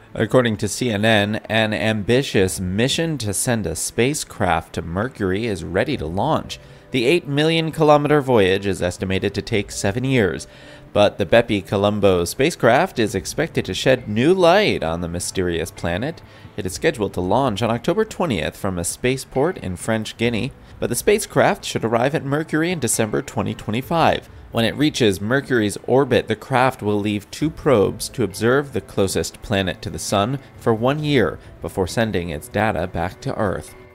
According to CNN, an ambitious mission to send a spacecraft to Mercury is ready to launch. The 8 million kilometer voyage is estimated to take 7 years, but the Bepi Colombo spacecraft is expected to shed new light on the mysterious planet. It is scheduled to launch on October 20th from a spaceport in French Guiana, but the spacecraft should arrive at Mercury in December 2025. When it reaches Mercury's orbit, the craft will leave 2 probes to observe the closest planet to the Sun for 1 year before sending its data back to Earth.